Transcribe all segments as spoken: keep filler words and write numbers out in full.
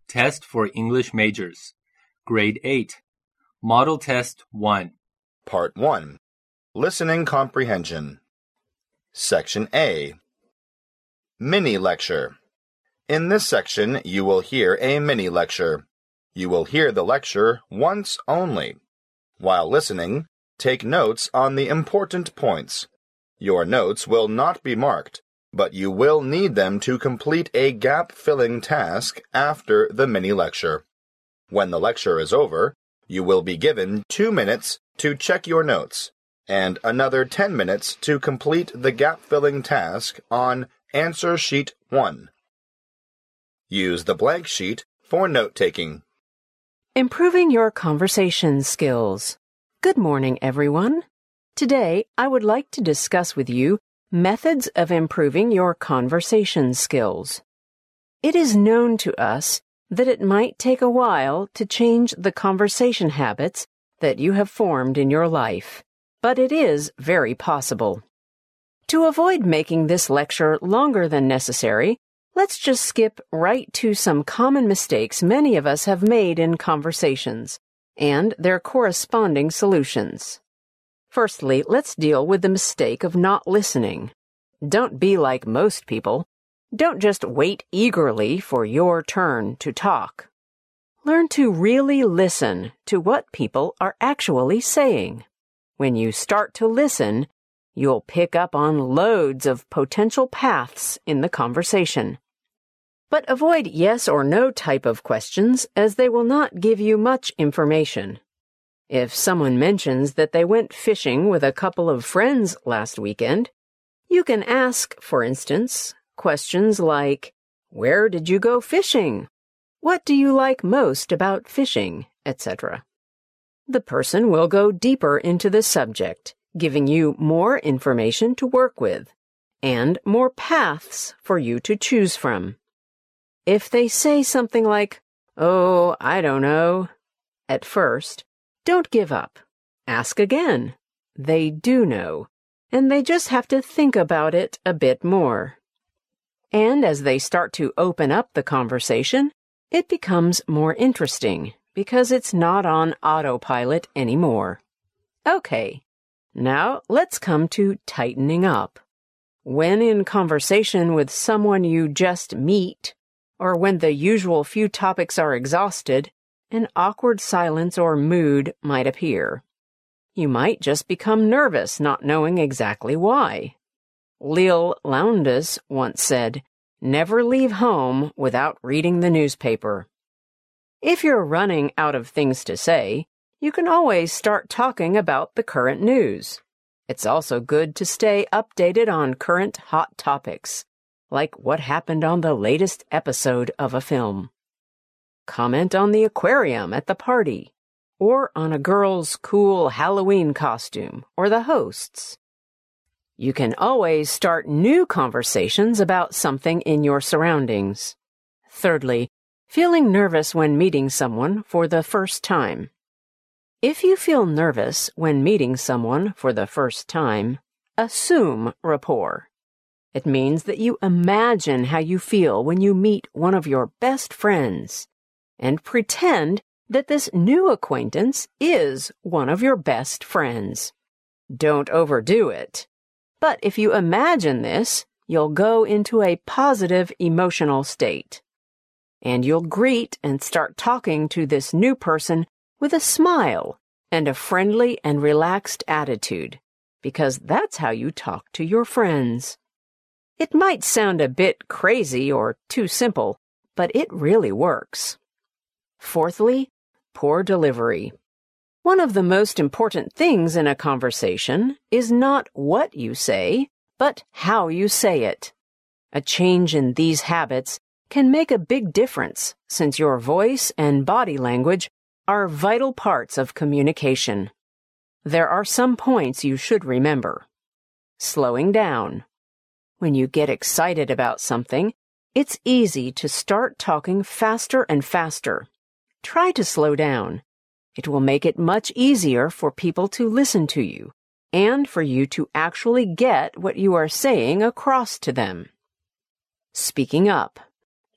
Test for English Majors, Grade eight, Model Test one. Part one. Listening Comprehension. Section A. Mini-lecture. In this section, you will hear a mini-lecture. You will hear the lecture once only. While listening, take notes on the important points. Your notes will not be marked, but you will need them to complete a gap-filling task after the mini-lecture. When the lecture is over, you will be given two minutes to check your notes, and another ten minutes to complete the gap-filling task on Answer Sheet one. Use the blank sheet for note-taking. Improving your conversation skills. Good morning, everyone. Today, I would like to discuss with you methods of improving your conversation skills. It is known to us that it might take a while to change the conversation habits that you have formed in your life, but it is very possible. To avoid making this lecture longer than necessary, let's just skip right to some common mistakes many of us have made in conversations and their corresponding solutions. Firstly, let's deal with the mistake of not listening. Don't be like most people. Don't just wait eagerly for your turn to talk. Learn to really listen to what people are actually saying. When you start to listen, you'll pick up on loads of potential paths in the conversation. But avoid yes or no type of questions, as they will not give you much information. If someone mentions that they went fishing with a couple of friends last weekend, you can ask, for instance, questions like, "Where did you go fishing? What do you like most about fishing?" et cetera. The person will go deeper into the subject, giving you more information to work with, and more paths for you to choose from. If they say something like, "Oh, I don't know," at first, don't give up. Ask again. They do know, and they just have to think about it a bit more. And as they start to open up the conversation, it becomes more interesting because it's not on autopilot anymore. Okay, now let's come to tightening up. When in conversation with someone you just meet, or when the usual few topics are exhausted, an awkward silence or mood might appear. You might just become nervous, not knowing exactly why. Lil Lowndes once said, "Never leave home without reading the newspaper." If you're running out of things to say, you can always start talking about the current news. It's also good to stay updated on current hot topics, like what happened on the latest episode of a film. Comment on the aquarium at the party, or on a girl's cool Halloween costume, or the host's. You can always start new conversations about something in your surroundings. Thirdly, feeling nervous when meeting someone for the first time. If you feel nervous when meeting someone for the first time, assume rapport. It means that you imagine how you feel when you meet one of your best friends, and pretend that this new acquaintance is one of your best friends. Don't overdo it. But if you imagine this, you'll go into a positive emotional state. And you'll greet and start talking to this new person with a smile and a friendly and relaxed attitude, because that's how you talk to your friends. It might sound a bit crazy or too simple, but it really works. Fourthly, poor delivery. One of the most important things in a conversation is not what you say, but how you say it. A change in these habits can make a big difference, since your voice and body language are vital parts of communication. There are some points you should remember. Slowing down. When you get excited about something, it's easy to start talking faster and faster. Try to slow down. It will make it much easier for people to listen to you, and for you to actually get what you are saying across to them. Speaking up.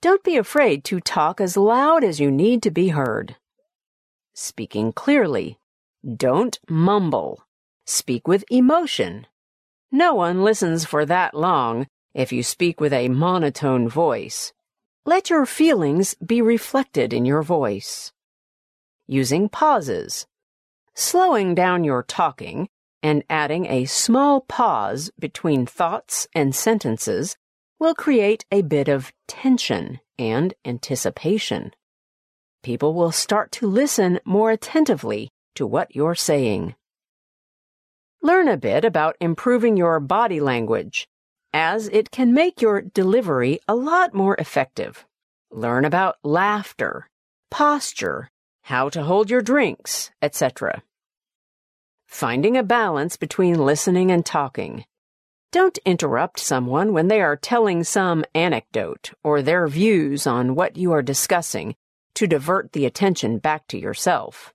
Don't be afraid to talk as loud as you need to be heard. Speaking clearly. Don't mumble. Speak with emotion. No one listens for that long if you speak with a monotone voice. Let your feelings be reflected in your voice. Using pauses. Slowing down your talking and adding a small pause between thoughts and sentences will create a bit of tension and anticipation. People will start to listen more attentively to what you're saying. Learn a bit about improving your body language, as it can make your delivery a lot more effective. Learn about laughter, posture, how to hold your drinks, et cetera. Finding a balance between listening and talking. Don't interrupt someone when they are telling some anecdote or their views on what you are discussing to divert the attention back to yourself.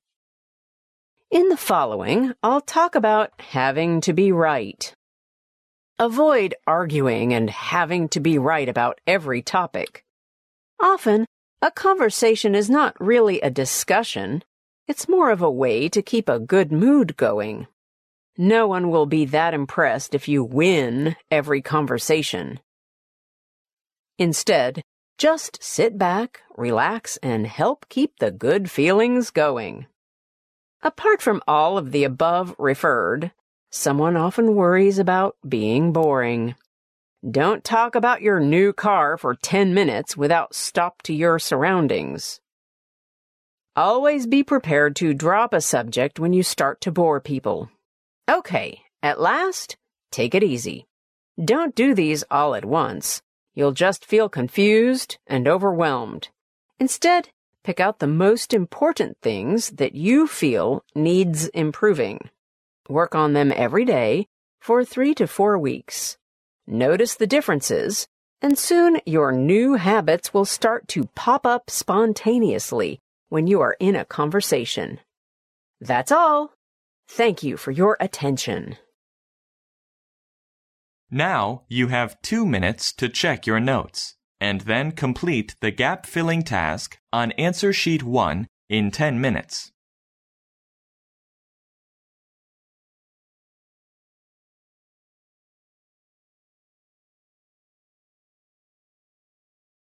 In the following, I'll talk about having to be right. Avoid arguing and having to be right about every topic. Often, a conversation is not really a discussion. It's more of a way to keep a good mood going. No one will be that impressed if you win every conversation. Instead, just sit back, relax, and help keep the good feelings going. Apart from all of the above referred, someone often worries about being boring. Don't talk about your new car for ten minutes without stop to your surroundings. Always be prepared to drop a subject when you start to bore people. Okay, at last, take it easy. Don't do these all at once. You'll just feel confused and overwhelmed. Instead, pick out the most important things that you feel needs improving. Work on them every day for three to four weeks. Notice the differences, and soon your new habits will start to pop up spontaneously when you are in a conversation. That's all. Thank you for your attention. Now you have two minutes to check your notes, and then complete the gap-filling task on Answer Sheet one in ten minutes.